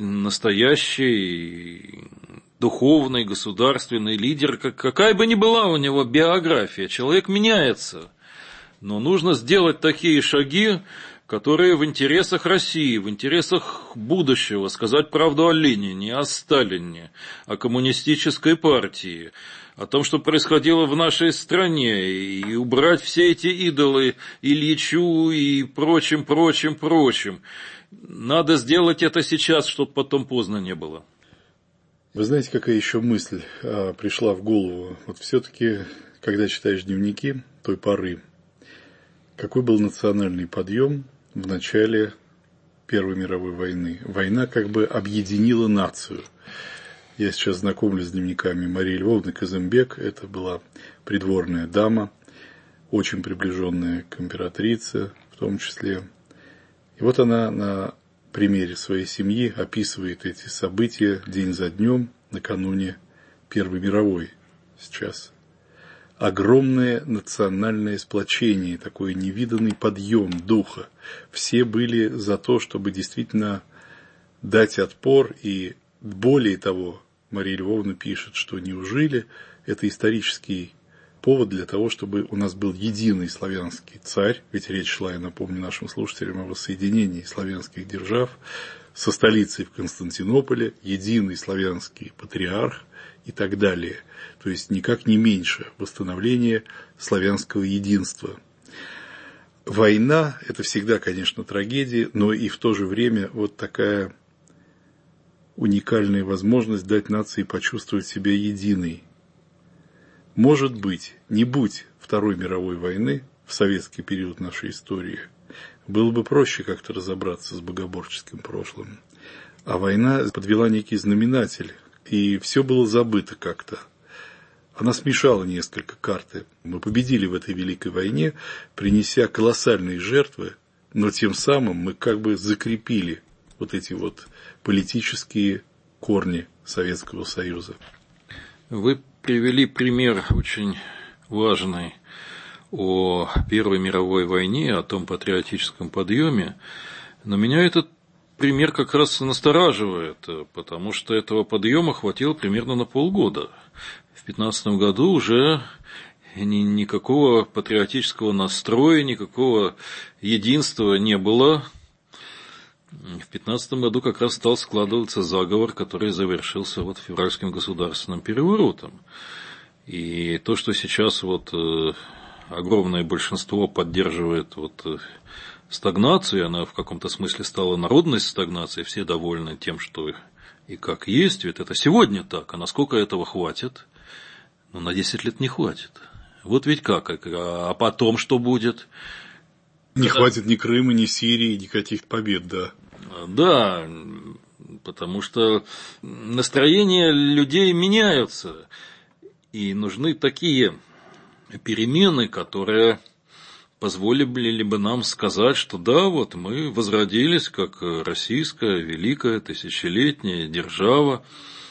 настоящий духовный, государственный лидер, какая бы ни была у него биография, человек меняется. Но нужно сделать такие шаги, которые в интересах России, в интересах будущего, сказать правду о Ленине, о Сталине, о коммунистической партии, о том, что происходило в нашей стране, и убрать все эти идолы Ильичу и прочим, прочим, прочим. Надо сделать это сейчас, чтобы потом поздно не было. Вы знаете, какая еще мысль а, пришла в голову? Вот все-таки, когда читаешь дневники той поры, какой был национальный подъем в начале Первой мировой войны? Война как бы объединила нацию. Я сейчас знакомлюсь с дневниками Марии Львовны Казымбек. Это была придворная дама, очень приближенная к императрице в том числе. И вот она на примере своей семьи описывает эти события день за днем накануне Первой мировой сейчас. Огромное национальное сплочение, такой невиданный подъем духа. Все были за то, чтобы действительно дать отпор. И более того, Мария Львовна пишет, что неужели это исторический повод для того, чтобы у нас был единый славянский царь, ведь речь шла, я напомню нашим слушателям, о воссоединении славянских держав, со столицей в Константинополе, единый славянский патриарх и так далее. То есть никак не меньше восстановление славянского единства. Война – это всегда, конечно, трагедия, но и в то же время вот такая уникальная возможность дать нации почувствовать себя единой. Может быть, не будь Второй мировой войны в советский период нашей истории, было бы проще как-то разобраться с богоборческим прошлым. А война подвела некий знаменатель, и все было забыто как-то. Она смешала несколько карты. Мы победили в этой великой войне, принеся колоссальные жертвы, но тем самым мы как бы закрепили вот эти вот политические корни Советского Союза. Вы привели пример очень важный о Первой мировой войне, о том патриотическом подъеме, но меня этот пример как раз настораживает, потому что этого подъема хватило примерно на полгода. В пятнадцатом году уже ни, никакого патриотического настроя, никакого единства не было. В пятнадцатом году как раз стал складываться заговор, который завершился вот февральским государственным переворотом. И то, что сейчас вот огромное большинство поддерживает вот стагнацию, она в каком-то смысле стала народной стагнацией, все довольны тем, что и как есть, ведь это сегодня так, а насколько этого хватит? Ну, на десять лет не хватит. Вот ведь как, а потом что будет? Не это... хватит ни Крыма, ни Сирии, никаких побед, да. Да, потому что настроения людей меняются, и нужны такие перемены, которые позволили бы нам сказать, что да, вот мы возродились как российская великая тысячелетняя держава.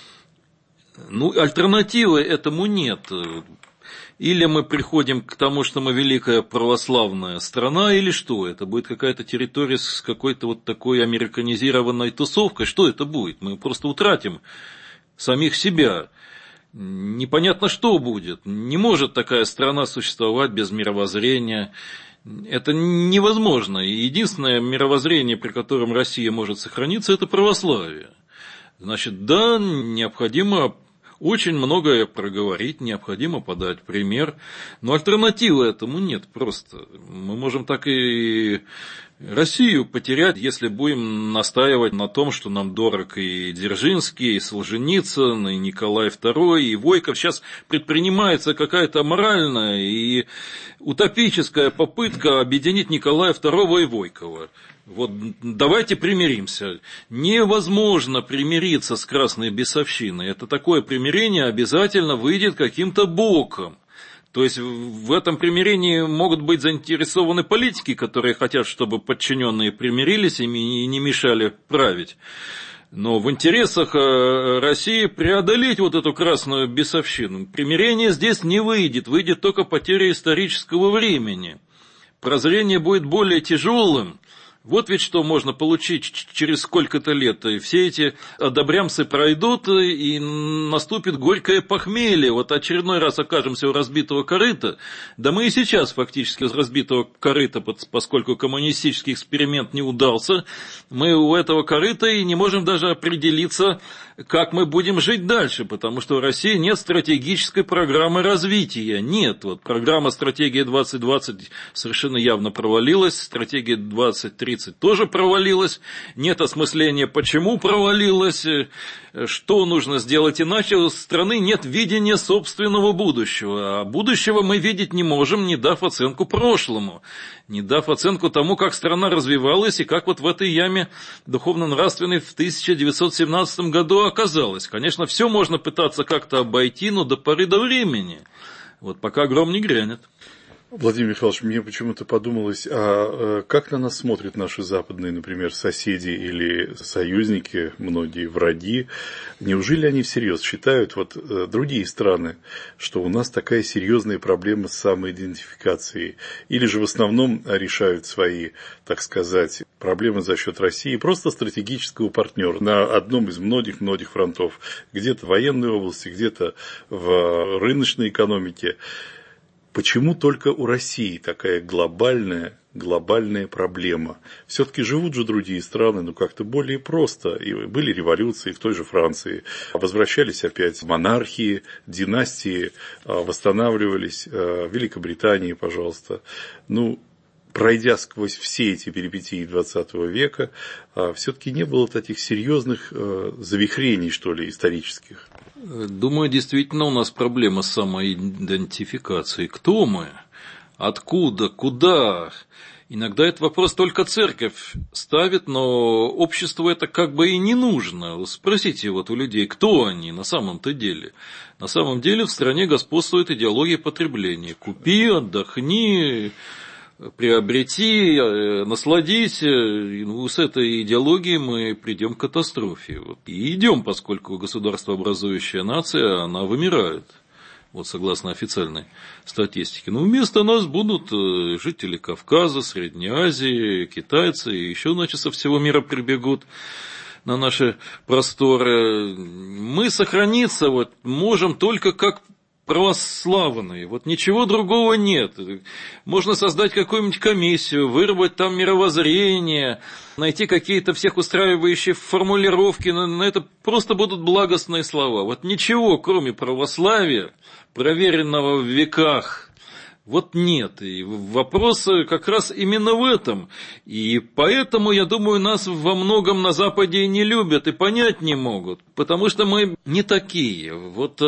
Ну, альтернативы этому нет. Или мы приходим к тому, что мы великая православная страна, или что? Это будет какая-то территория с какой-то вот такой американизированной тусовкой. Что это будет? Мы просто утратим самих себя. Непонятно, что будет. Не может такая страна существовать без мировоззрения. Это невозможно. И единственное мировоззрение, при котором Россия может сохраниться, это православие. Значит, да, необходимо очень многое проговорить, необходимо подать пример, но альтернативы этому нет просто. Мы можем так и Россию потерять, если будем настаивать на том, что нам дорог и Дзержинский, и Солженицын, и Николай второй, и Войков. Сейчас предпринимается какая-то моральная и утопическая попытка объединить Николая второго и Войкова. Вот давайте примиримся. Невозможно примириться с красной бесовщиной. Это такое примирение обязательно выйдет каким-то боком. То есть в этом примирении могут быть заинтересованы политики, которые хотят, чтобы подчиненные примирились и не мешали править. Но в интересах России преодолеть вот эту красную бесовщину. Примирение здесь не выйдет, выйдет только потеря исторического времени. Прозрение будет более тяжелым. Вот ведь что можно получить через сколько-то лет. И все эти одобрямсы пройдут, и наступит горькое похмелье. Вот очередной раз окажемся у разбитого корыта. Да мы и сейчас фактически у разбитого корыта, поскольку коммунистический эксперимент не удался, мы у этого корыта и не можем даже определиться, как мы будем жить дальше, потому что в России нет стратегической программы развития. Нет, вот программа «Стратегия двадцать двадцать» совершенно явно провалилась, «Стратегия двадцать тридцать» тоже провалилась, нет осмысления, почему провалилась, что нужно сделать иначе. У страны нет видения собственного будущего, а будущего мы видеть не можем, не дав оценку прошлому, не дав оценку тому, как страна развивалась и как вот в этой яме духовно-нравственной в тысяча девятьсот семнадцатом году оказалась. Конечно, все можно пытаться как-то обойти, но до поры до времени, вот пока гром не грянет. Владимир Михайлович, мне почему-то подумалось, а как на нас смотрят наши западные, например, соседи или союзники, многие враги? Неужели они всерьез считают, вот другие страны, что у нас такая серьезная проблема с самоидентификацией? Или же в основном решают свои, так сказать, проблемы за счет России просто стратегического партнера на одном из многих-многих фронтов, где-то в военной области, где-то в рыночной экономике? Почему только у России такая глобальная, глобальная проблема? Все-таки живут же другие страны, но как-то более просто. И были революции в той же Франции. Возвращались опять монархии, династии, восстанавливались. В Великобритании, пожалуйста. Ну, пройдя сквозь все эти перипетии двадцатого века, все-таки не было таких серьезных завихрений, что ли, исторических. Думаю, действительно у нас проблема с самоидентификацией. Кто мы? Откуда? Куда? Иногда этот вопрос только церковь ставит, но обществу это как бы и не нужно. Спросите вот у людей, кто они на самом-то деле. На самом деле в стране господствует идеология потребления. Купи, отдохни, приобрети, насладись. Ну, с этой идеологией мы придем к катастрофе. И идем, поскольку государствообразующая нация, она вымирает. вот согласно официальной статистике. Но вместо нас будут жители Кавказа, Средней Азии, китайцы, и еще, значит, со всего мира прибегут на наши просторы. Мы сохраниться вот можем только как православные, вот ничего другого нет. Можно создать какую-нибудь комиссию, выработать там мировоззрение, найти какие-то всех устраивающие формулировки, но это просто будут благостные слова. Вот ничего, кроме православия, проверенного в веках, вот нет. И вопрос как раз именно в этом. И поэтому, я думаю, нас во многом на Западе не любят и понять не могут. Потому что мы не такие. Вот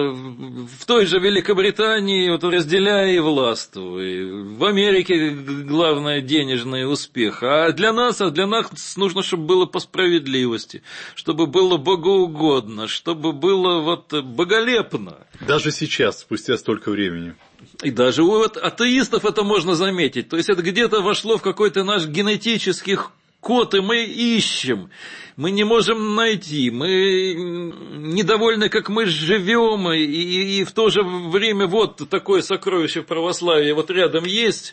в той же Великобритании вот, разделяй и властвуй. В Америке главное денежный успех. А для нас, а для нас нужно, чтобы было по справедливости. Чтобы было богоугодно. Чтобы было вот боголепно. Даже сейчас, спустя столько времени. И даже у атеистов это можно заметить. То есть это где-то вошло в какой-то наш генетический код, и мы ищем. Мы не можем найти. Мы недовольны, как мы живем. И, и, и в то же время вот такое сокровище в православии вот рядом есть.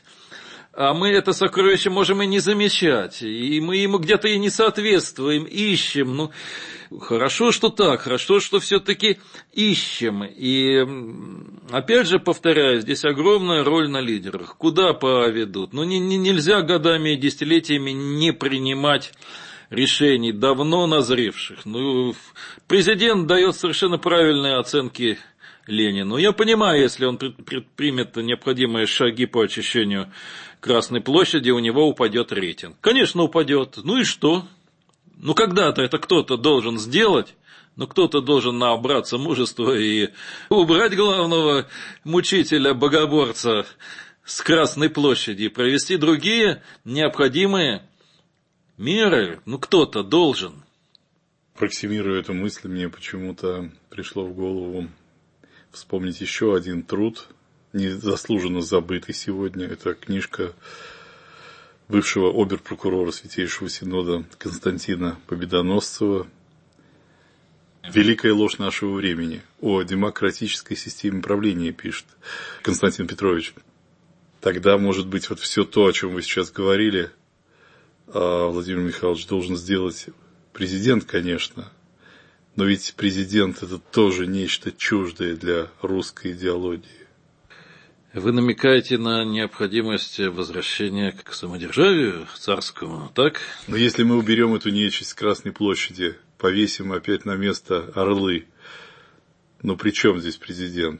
А мы это сокровище можем и не замечать. И мы ему где-то и не соответствуем, ищем. Ну, хорошо, что так, хорошо, что все-таки ищем. И опять же повторяю, здесь огромная роль на лидерах. Куда поведут? Ну, не, не, нельзя годами и десятилетиями не принимать решений, давно назревших. Ну, президент дает совершенно правильные оценки Ленину. Я понимаю, если он предпримет необходимые шаги по очищению Красной площади, у него упадет рейтинг. Конечно, упадет. Ну и что? Ну, когда-то это кто-то должен сделать, но кто-то должен набраться мужества и убрать главного мучителя, богоборца с Красной площади и провести другие необходимые меры. Ну, кто-то должен. Проксимируя эту мысль, мне почему-то пришло в голову вспомнить еще один труд, незаслуженно забытый сегодня. Это книжка бывшего обер-прокурора Святейшего Синода Константина Победоносцева «Великая ложь нашего времени». О демократической системе правления пишет Константин Петрович. Тогда, может быть, вот все то, о чем вы сейчас говорили, Владимир Михайлович, должен сделать президент, конечно. Но ведь президент – это тоже нечто чуждое для русской идеологии. Вы намекаете на необходимость возвращения к самодержавию царскому, так? Но если мы уберем эту нечисть с Красной площади, повесим опять на место орлы, ну при чем здесь президент?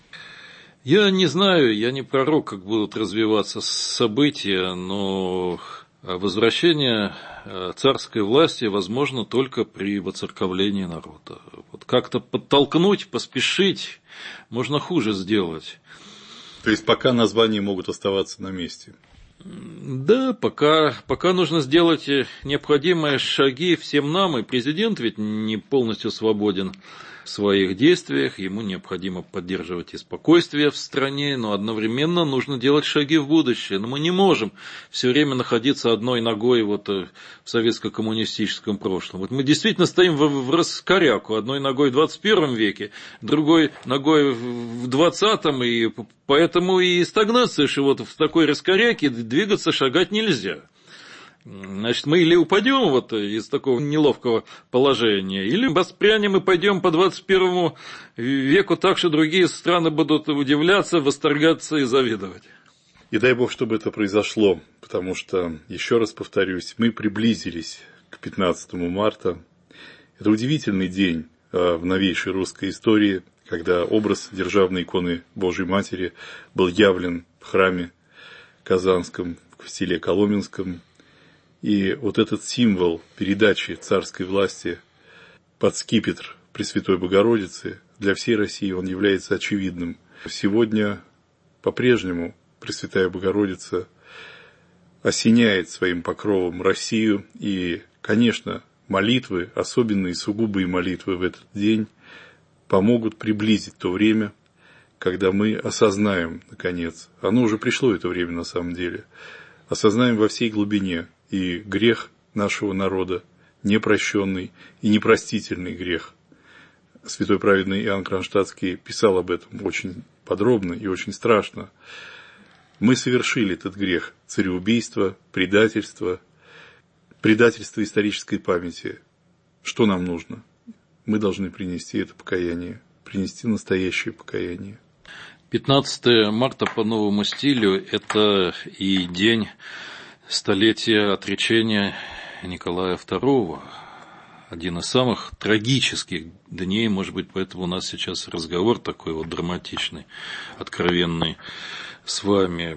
Я не знаю, я не пророк, как будут развиваться события, но возвращение царской власти возможно только при воцерковлении народа. Вот как-то подтолкнуть, поспешить можно хуже сделать. То есть пока названия могут оставаться на месте? Да, пока, пока нужно сделать необходимые шаги всем нам, и президент ведь не полностью свободен в своих действиях, ему необходимо поддерживать и спокойствие в стране, но одновременно нужно делать шаги в будущее. Но мы не можем все время находиться одной ногой вот в советско-коммунистическом прошлом. Вот мы действительно стоим в, в раскоряку, одной ногой в двадцать первом веке, другой ногой в двадцатом, и поэтому и стагнация, что вот в такой раскоряке двигаться, шагать нельзя. Значит, мы или упадем вот из такого неловкого положения, или воспрянем и пойдем по двадцать первому веку так, что другие страны будут удивляться, восторгаться и завидовать. И дай Бог, чтобы это произошло, потому что, еще раз повторюсь, мы приблизились к пятнадцатому марта. Это удивительный день в новейшей русской истории, когда образ державной иконы Божьей Матери был явлен в храме Казанском, в селе Коломенском. И вот этот символ передачи царской власти под скипетр Пресвятой Богородицы для всей России он является очевидным. Сегодня по-прежнему Пресвятая Богородица осеняет своим покровом Россию. И, конечно, молитвы, особенные сугубые молитвы в этот день, помогут приблизить то время, когда мы осознаем, наконец, оно уже пришло, это время на самом деле, осознаем во всей глубине и грех нашего народа, непрощенный и непростительный грех святой праведный Иоанн Кронштадтский писал об этом очень подробно и очень страшно. Мы совершили этот грех цареубийства, предательства, предательства исторической памяти. Что нам нужно? Мы должны принести это покаяние, принести настоящее покаяние. пятнадцатое марта по новому стилю – это и день столетия отречения Николая второго. Один из самых трагических дней, может быть, поэтому у нас сейчас разговор такой вот драматичный, откровенный с вами.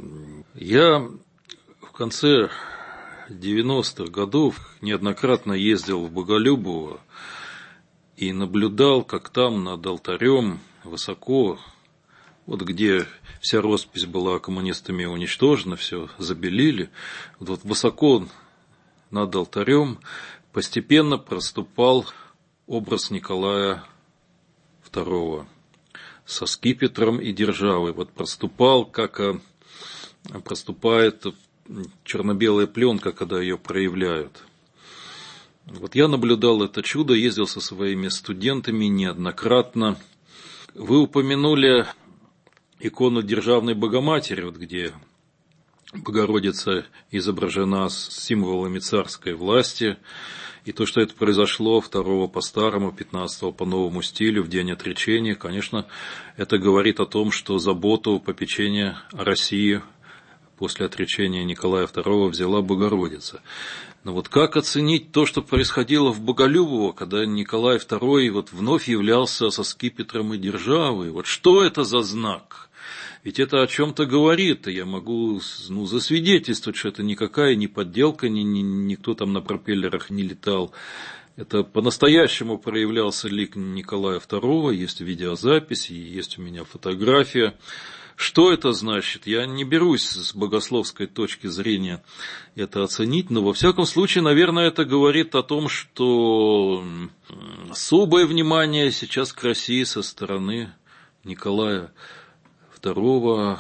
Я в конце девяностых годов неоднократно ездил в Боголюбово и наблюдал, как там над алтарем высоко, вот где вся роспись была коммунистами уничтожена, все забелили, вот высоко над алтарем постепенно проступал образ Николая второго со скипетром и державой. Вот проступал, как проступает черно-белая пленка, когда ее проявляют. Вот я наблюдал это чудо, ездил со своими студентами неоднократно. Вы упомянули икону Державной Богоматери, вот где Богородица изображена с символами царской власти. И то, что это произошло второго по старому, пятнадцатого по новому стилю, в день отречения, конечно, это говорит о том, что заботу, попечение о России после отречения Николая второго взяла Богородица. Но вот как оценить то, что происходило в Боголюбово, когда Николай второй вот вновь являлся со скипетром и державой? Вот что это за знак? Ведь это о чем-то говорит, и я могу ну, засвидетельствовать, что это никакая не подделка, ни, ни, никто там на пропеллерах не летал. Это по-настоящему проявлялся лик Николая второго, есть видеозапись, есть у меня фотография. Что это значит? Я не берусь с богословской точки зрения это оценить, но во всяком случае, наверное, это говорит о том, что особое внимание сейчас к России со стороны Николая второго,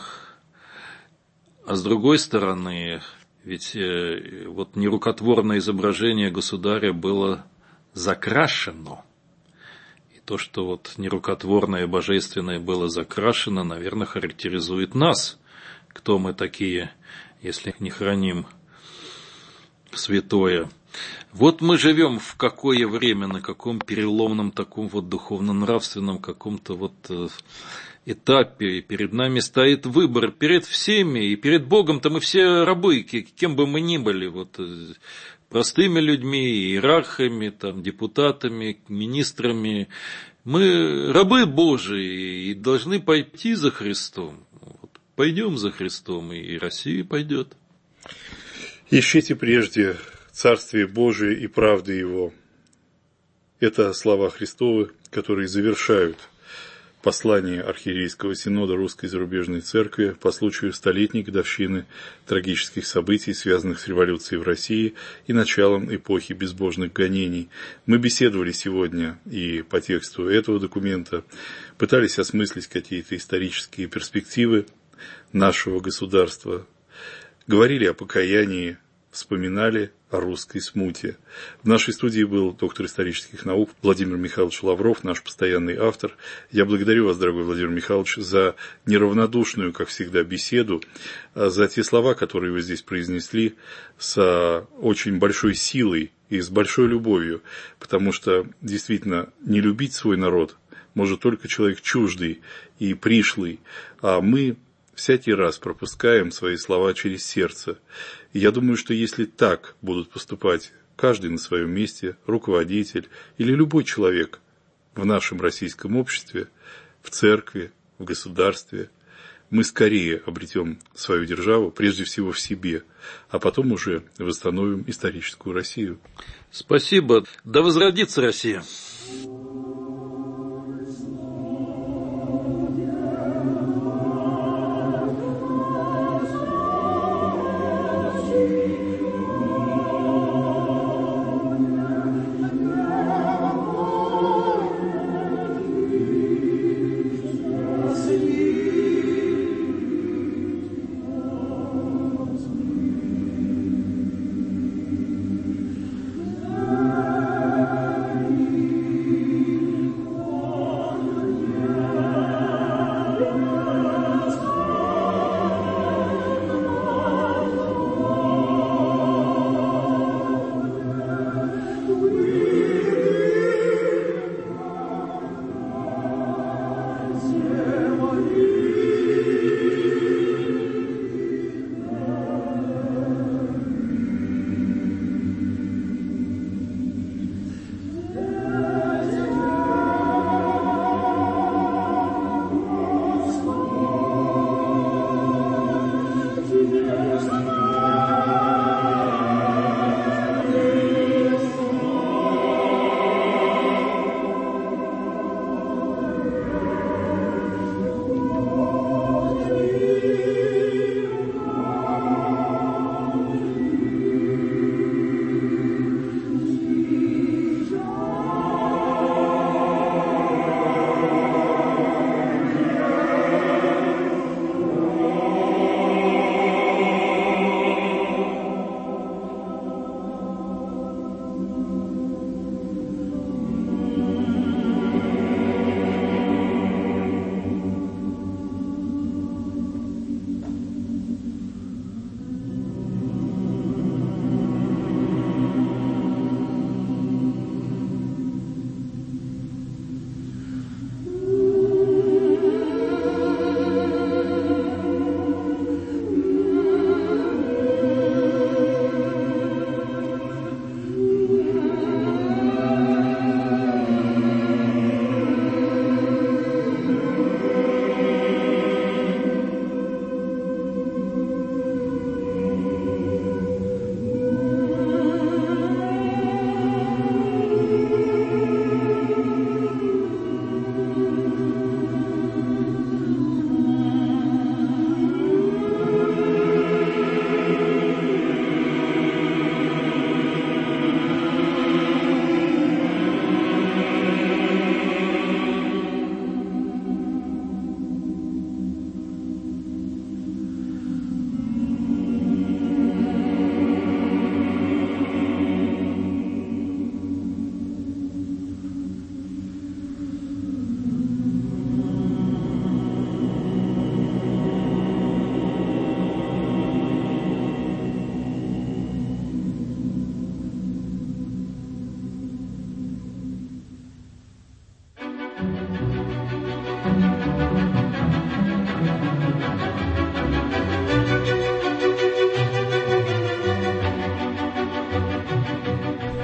а с другой стороны, ведь вот нерукотворное изображение государя было закрашено. И то, что вот нерукотворное божественное было закрашено, наверное, характеризует нас, кто мы такие, если не храним святое. Вот мы живем в какое время, на каком переломном таком вот духовно-нравственном каком-то вот этапе, и перед нами стоит выбор, перед всеми, и перед Богом-то мы все рабы, кем бы мы ни были, вот, простыми людьми, иерархами, там, депутатами, министрами. Мы рабы Божии и должны пойти за Христом. Вот, пойдем за Христом, и Россия пойдет. Ищите прежде Царствие Божие и правды Его. Это слова Христовы, которые завершают послание Архиерейского синода Русской зарубежной церкви по случаю столетней годовщины трагических событий, связанных с революцией в России и началом эпохи безбожных гонений. Мы беседовали сегодня и по тексту этого документа, пытались осмыслить какие-то исторические перспективы нашего государства, говорили о покаянии, вспоминали о русской смуте. В нашей студии был доктор исторических наук Владимир Михайлович Лавров, наш постоянный автор. Я благодарю вас, дорогой Владимир Михайлович, за неравнодушную, как всегда, беседу, за те слова, которые вы здесь произнесли с очень большой силой и с большой любовью, потому что действительно не любить свой народ может только человек чуждый и пришлый, а мы всякий раз пропускаем свои слова через сердце. И я думаю, что если так будут поступать каждый на своем месте, руководитель или любой человек в нашем российском обществе, в церкви, в государстве, мы скорее обретем свою державу, прежде всего в себе, а потом уже восстановим историческую Россию. Спасибо. Да возродится Россия.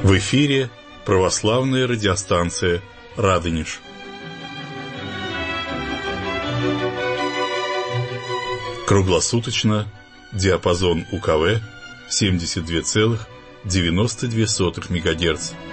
В эфире православная радиостанция «Радонеж». Круглосуточно диапазон УКВ семьдесят два целых девяносто две сотых мегагерца.